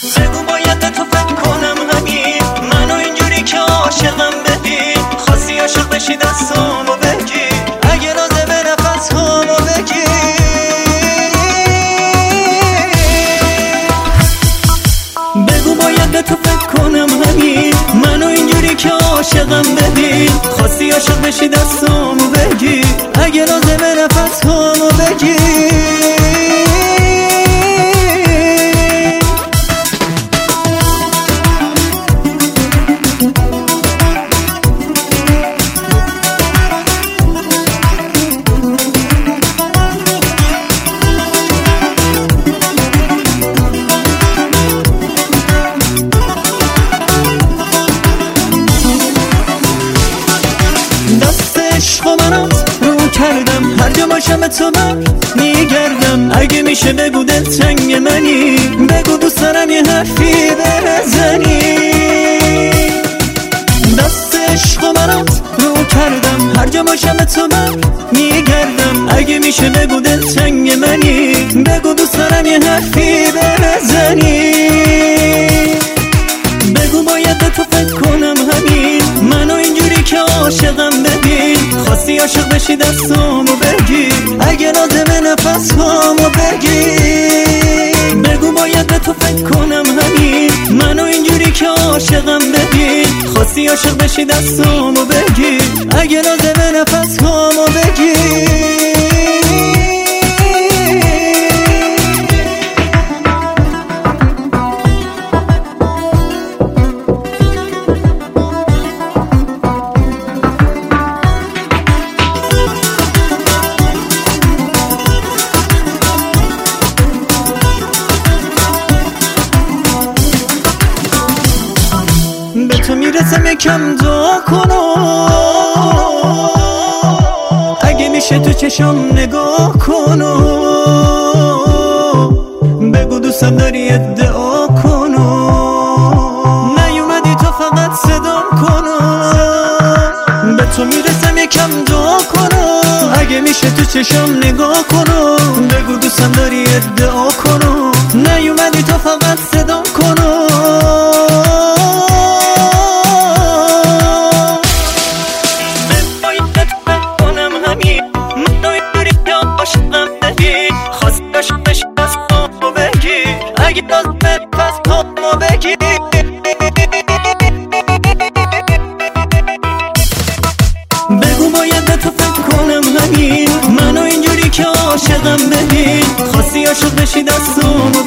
بگو باید به تو فکر کنم همین، منو اینجوری که عاشقم ببین. خواستی عاشق بشی دستامو بگیر، اگه لازمه به نفس هامو بگیر. بگو باید به تو فکر کنم همین، منو اینجوری که عاشقم ببین. خواستی عاشق بشی دستامو بگیر، اگه لازمه به نفس هامو بگیر. عشق منات رو کردم، هر جا باشم تو من میگردم. اگه میشه بگو دلتنگ منی، بگو دوست دارم یه حرفی بزنی. دست عشق منات رو کردم، هر جا باشم تو من میگردم. اگه میشه بگو دلتنگ منی، بگو دوست دارم یه حرفی بزنی. بگو باید به تو فکر کنم همین، منو اینجوری که عاشقم ببین. خواستی عاشق بشی دستامو بگیر، اگه لازمه نفس هامو بگیر. بگو باید به تو فکر کنم همین، منو اینجوری که عاشقم ببین. خواستی عاشق بشی دستامو بگیر، اگه لازمه نفس هامو بگیر. به تو میرسم یکم دعا کنو، اگه میشه تو چشم نگاه کنو. بگو دوستم داری ادعا کنو، نیومدی تو فقط صدام کنو. به تو میرسم یکم دعا کنو، اگه میشه تو چشم نگاه کنو. بگو دوستم داری ادعا کنو، نیومدی تو فقط صدام کنو. اگه لازمه پس هامو بگیر. بگو باید به تو فکر کنم همین، منو اینجوری که عاشقم ببین. خواستی عاشق بشی دستامو